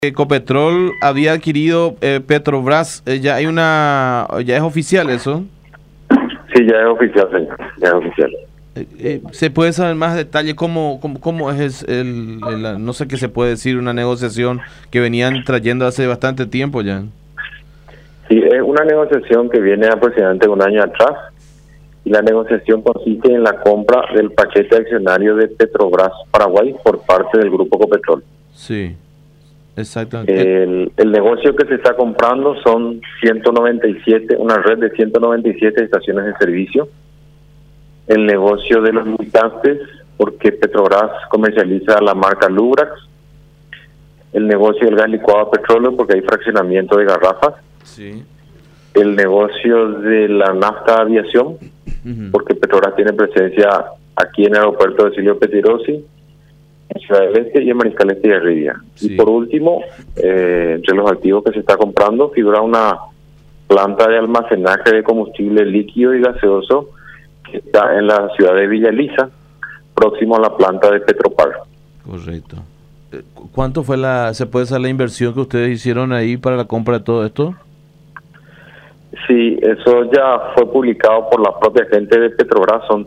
Ecopetrol había adquirido Petrobras, ya es oficial eso. Sí, ya es oficial, señor, ya es oficial. ¿Se puede saber más detalle cómo es no sé qué se puede decir, una negociación que venían trayendo hace bastante tiempo ya? Sí, es una negociación que viene aproximadamente un año atrás y la negociación consiste en la compra del paquete accionario de Petrobras Paraguay por parte del Grupo Ecopetrol. Sí, exactamente. El negocio que se está comprando son 197, una red de 197 estaciones de servicio. El negocio de los limitantes, porque Petrobras comercializa la marca Lubrax. El negocio del gas licuado a petróleo, porque hay fraccionamiento de garrafas. Sí. El negocio de la nafta aviación, porque Petrobras tiene presencia aquí en el aeropuerto de Silvio Pettirossi, en Ciudad del Este y en Mariscal Este y Heredia. Sí. Y por último, entre los activos que se está comprando figura una planta de almacenaje de combustible líquido y gaseoso que está en la ciudad de Villa Elisa, próximo a la planta de Petropar. Correcto. ¿Cuánto fue se puede saber la inversión que ustedes hicieron ahí para la compra de todo esto? Sí, eso ya fue publicado por la propia gente de Petrobras, son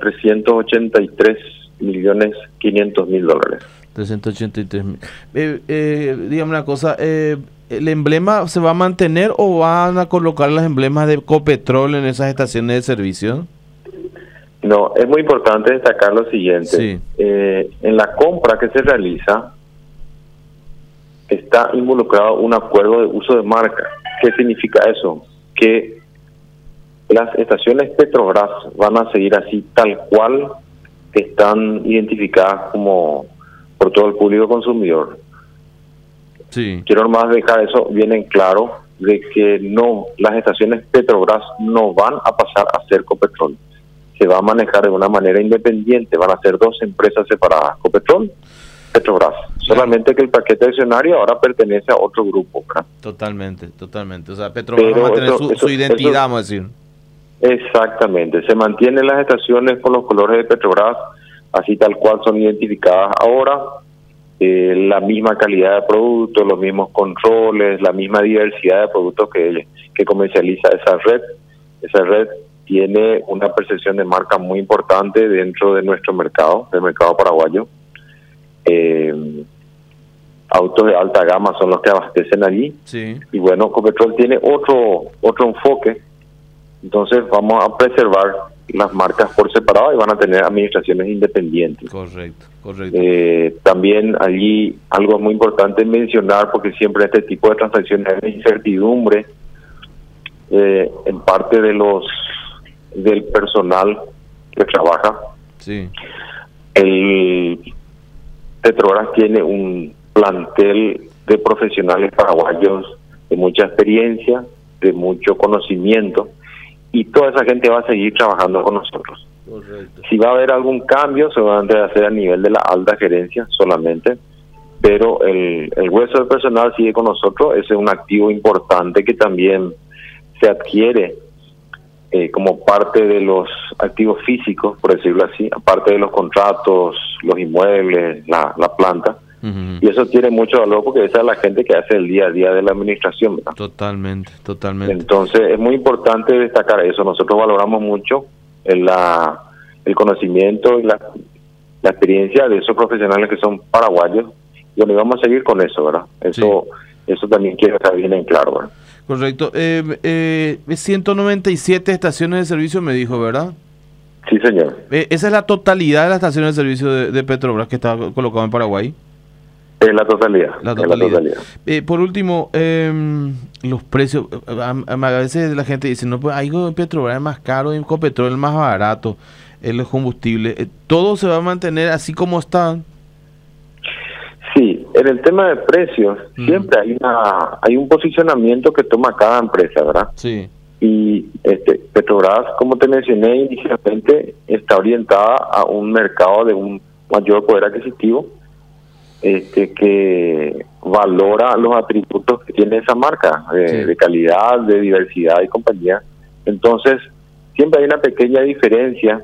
383.500.000 dólares. 383.000. Dígame una cosa, ¿el emblema se va a mantener o van a colocar los emblemas de Ecopetrol en esas estaciones de servicio? No, es muy importante destacar lo siguiente. Sí. En la compra que se realiza está involucrado un acuerdo de uso de marca. ¿Qué significa eso? Que las estaciones Petrobras van a seguir así tal cual están identificadas como por todo el público consumidor. Sí. Quiero nomás dejar eso bien en claro de que no, las estaciones Petrobras no van a pasar a ser Ecopetrol. Se va a manejar de una manera independiente, van a ser dos empresas separadas, Ecopetrol, Petrobras. Solamente que el paquete accionario ahora pertenece a otro grupo, ¿verdad? Totalmente. O sea, Petrobras va a mantener su identidad, vamos a decir. Exactamente, se mantienen las estaciones con los colores de Petrobras, así tal cual son identificadas ahora, la misma calidad de productos, los mismos controles, la misma diversidad de productos que comercializa esa red. Esa red tiene una percepción de marca muy importante dentro de nuestro mercado, del mercado paraguayo. Autos de alta gama son los que abastecen allí. Sí. Y bueno, Ecopetrol tiene otro enfoque. Entonces vamos a preservar las marcas por separado y van a tener administraciones independientes. Correcto. También allí algo muy importante mencionar, porque siempre este tipo de transacciones hay incertidumbre en parte del personal que trabaja. Sí. El Petrobras tiene un plantel de profesionales paraguayos de mucha experiencia, de mucho conocimiento, y toda esa gente va a seguir trabajando con nosotros. Correcto. Si va a haber algún cambio, se va a hacer a nivel de la alta gerencia solamente, pero el grueso del personal sigue con nosotros. Ese es un activo importante que también se adquiere como parte de los activos físicos, por decirlo así, aparte de los contratos, los inmuebles, la planta. Y eso tiene mucho valor porque esa es la gente que hace el día a día de la administración, ¿verdad? Totalmente. Entonces es muy importante destacar eso. Nosotros valoramos mucho el conocimiento y la experiencia de esos profesionales que son paraguayos, y bueno, vamos a seguir con eso, ¿verdad? Eso también quiero que bien en claro, ¿verdad? Correcto. 197 estaciones de servicio me dijo, ¿verdad? Sí, señor. ¿Esa es la totalidad de las estaciones de servicio de Petrobras que está colocado en Paraguay? Es la totalidad. Por último, los precios. A veces la gente dice, no, pues hay Petrobras es más caro y Ecopetrol es más barato, el combustible. ¿Todo se va a mantener así como está? Sí, en el tema de precios, siempre hay un posicionamiento que toma cada empresa, ¿verdad? Sí. Y Petrobras, como te mencioné inicialmente, está orientada a un mercado de un mayor poder adquisitivo, que valora los atributos que tiene esa marca, de calidad, de diversidad y compañía. Entonces, siempre hay una pequeña diferencia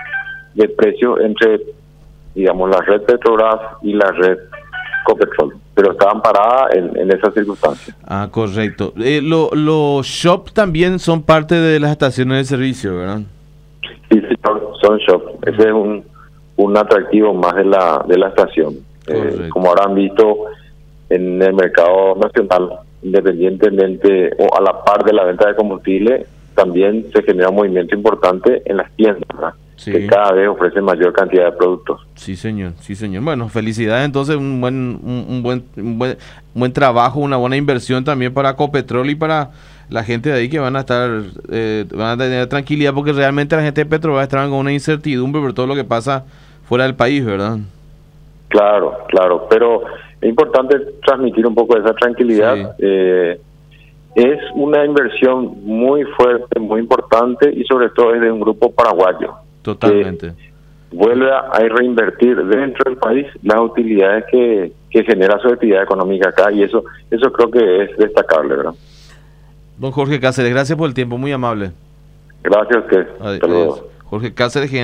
de precio entre, digamos, la red Petrobras y la red Ecopetrol. pero estaban paradas en esas circunstancias. Ah, correcto. Los shops también son parte de las estaciones de servicio, ¿verdad? Sí, sí, son shops. Ese es un atractivo más de la estación. Como habrán visto en el mercado nacional, independientemente o a la par de la venta de combustible, también se genera un movimiento importante en las tiendas, ¿verdad? Sí. Que cada vez ofrecen mayor cantidad de productos. Sí, señor, sí, señor. Bueno, felicidades, entonces, un buen trabajo, una buena inversión también para Ecopetrol y para la gente de ahí que van a tener tranquilidad, porque realmente la gente de Petrobras está con una incertidumbre por todo lo que pasa fuera del país, ¿verdad? Claro, pero es importante transmitir un poco de esa tranquilidad. Sí. Es una inversión muy fuerte, muy importante, y sobre todo es de un grupo paraguayo. Totalmente. Vuelve a reinvertir dentro del país las utilidades que genera su actividad económica acá, y eso creo que es destacable, ¿verdad? Don Jorge Cáceres, gracias por el tiempo, muy amable. Gracias a usted. Adiós. Jorge Cáceres.